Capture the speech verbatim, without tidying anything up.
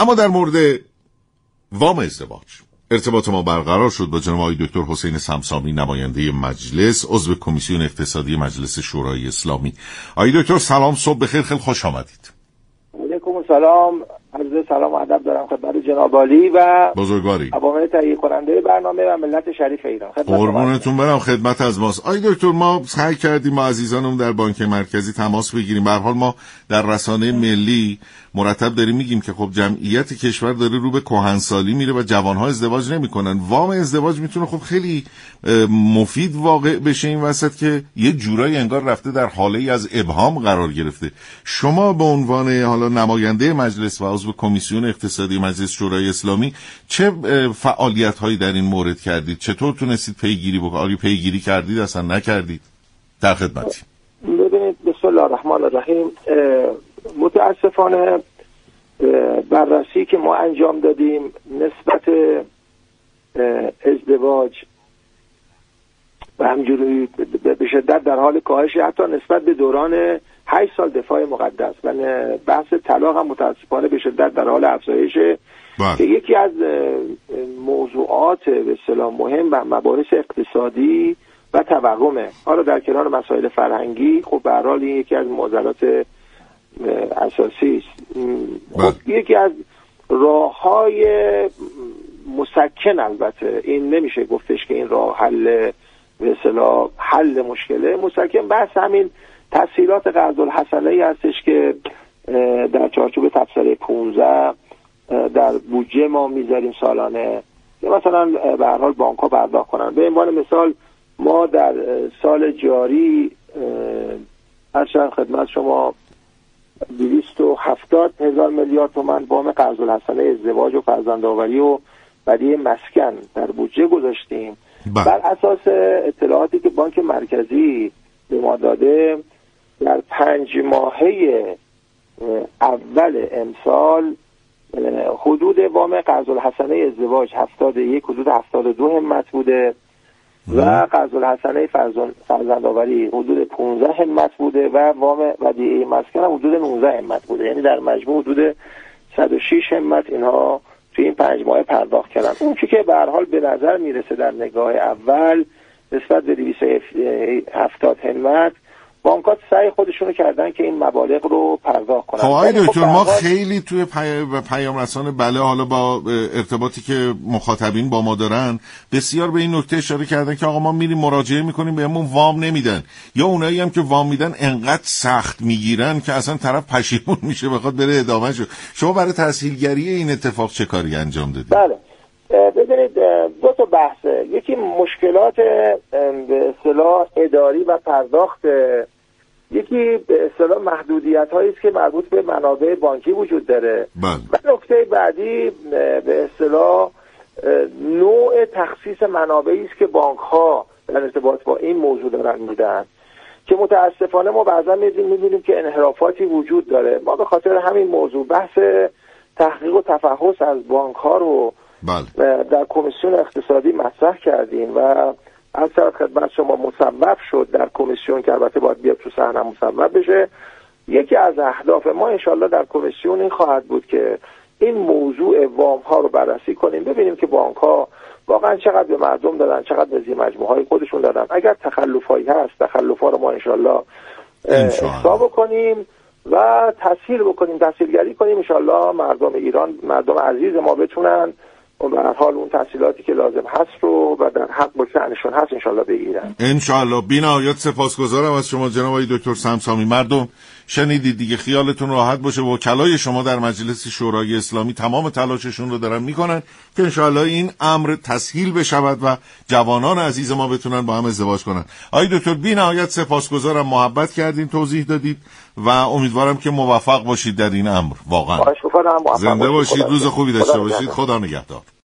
اما در مورد وام ازدواج ارتباط ما برقرار شد با جناب آقای دکتر حسین سمسامی، نماینده مجلس، عضو کمیسیون اقتصادی مجلس شورای اسلامی. آقای دکتر سلام، صبح بخیر، خیلی خوش آمدید. علیکم السلام، عرض سلام و ادب دارم خدمت جناب عالی و بزرگواری، عوامل تهیه کننده برنامه و ملت شریف ایران. قربونتون برم، خدمت از ماست. آقای دکتر ما سعی کردیم ما عزیزانمون در بانک مرکزی تماس بگیریم. به هر حال ما در رسانه ملی مرتب داریم میگیم که خب جمعیت کشور داره رو به کهنسالی میره و جوانها ازدواج نمیکنن. وام ازدواج میتونه خب خیلی مفید واقع بشه این وسط که یه جورایی انگار رفته در حاله ای از ابهام قرار گرفته. شما به عنوان حالا نماینده مجلس و عضو کمیسیون اقتصادی مجلس شورای اسلامی چه فعالیت هایی در این مورد کردید؟ چطور تونستید پیگیری بکنید؟ پیگیری کردید اصلا نکردید؟ در خدمتی. ببینید، بسم الله الرحمن الرحیم. متاسفانه بررسی که ما انجام دادیم نسبت ازدواج و همجوری به شدت در حال کاهش، حتی نسبت به دوران هشت سال دفاع مقدس و بحث طلاق هم متاسفانه به شدت در حال افزایشه که یکی از موضوعات به اصطلاح مهم و مباحث اقتصادی و توهمه. حالا در کنار مسائل فرهنگی خب به هر حال این یکی از معضلات اساسی است. خب یکی از راه‌های مسکن، البته این نمیشه گفتش که این راه حل به اصطلاح حل مشکله، مسکن بحث همین تسهیلات قرض الحسنه‌ای هستش که در چارچوب تبصره پانزده در بودجه ما میذاریم سالانه، که مثلا به هر حال بانک‌ها پرداخت کنن. به عنوان مثال ما در سال جاری هر خدمت شما دویست و هفتاد هزار میلیارد تومان وام قرض الحسنه ازدواج و فرزندآوری و بدیهه مسکن در بودجه گذاشتیم. بر اساس اطلاعاتی که بانک مرکزی به ما داده، در پنج ماهه اول امسال حدود وام قرض الحسنه ازدواج هفتاد و یک حدود هفتاد و دو همت بوده و قرض الحسنه فرزندآوری حدود پانزده همت بوده و وام ودیعه مسکن هم حدود نوزده همت بوده. یعنی در مجموع حدود صد و شش همت اینها توی این پنج ماه پرداخت کردن. اون چیزی که به هر حال به نظر میرسه در نگاه اول نسبت به دویست و هفتاد همت، بانک‌ها سعی خودشونو کردن که این مبالغ رو پرداخت کنن. خب آقای دکتر ما خیلی توی پی... پیام رسانه بله حالا با ارتباطی که مخاطبین با ما دارن بسیار به این نکته اشاره کردن که آقا ما میریم مراجعه میکنیم بهمون وام نمیدن، یا اونایی هم که وام میدن انقدر سخت میگیرن که اصلا طرف پشیمون میشه بخواد بره ادامه شو. شما برای تسهیلگری این اتفاق چه کاری انجام دادید؟ بله ببینید، دو تا بحثه. یکی مشکلات به اصطلاح اداری و پرداخت، یکی به اصطلاح محدودیت هایی است که مربوط به منابع بانکی وجود داره. بله. و نکته بعدی به اصطلاح نوع تخصیص منابعی است که بانک ها در ارتباط با این موضوع دارن میدن، که متاسفانه ما بعضا می‌بینیم که انحرافاتی وجود داره. ما به خاطر همین موضوع بحث تحقیق و تفحص از بانک ها رو بله. در کمیسیون اقتصادی مطرح کردیم و از طرف خدمت شما مصوب شد در کمیسیون که البته باید بیاد تو صحنه مصوب بشه. یکی از اهداف ما انشالله در کمیسیون این خواهد بود که این موضوع وام ها رو بررسی کنیم، ببینیم که بانک ها واقعا چقدر به مردم دادن، چقدر به زیر مجموعه های خودشون دادن. اگر تخلف هایی هست، تخلف ها رو ما انشالله حساب کنیم و تسهیل بکنیم، تسهیلگری کنیم. انشالله مردم ایران، مردم عزیز ما بتونن و به هر حال اون تحصیلاتی که لازم هست رو و در حق و شأنشون هست انشالله بگیرن. انشالله. بی‌نهایت سپاسگزارم از شما جناب آقای دکتر سمسامی. مردم شنیدید دیگه، خیالتون راحت باشه. وکلای شما در مجلس شورای اسلامی تمام تلاششون رو دارن میکنن که انشالله این امر تسهیل بشود و جوانان عزیز ما بتونن با هم ازدواج کنن. آقای دکتر بی‌نهایت سپاسگزارم، محبت کردین، توضیح دادید و امیدوارم که موفق باشید در این امر. واقعا زنده باشید، روز خوبی داشته باشید. خدا نگهدار.